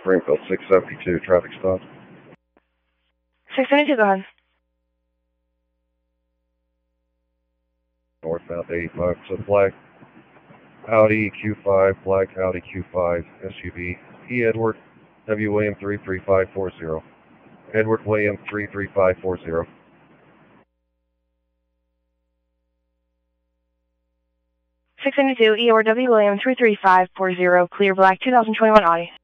Springfield 672, traffic stop. 672, go ahead. Northbound 85, so black Audi Q5, black Audi Q5 SUV, E. Edward, W. William 33540. Edward William 33540. E or W William 33540, clear black 2021 Audi.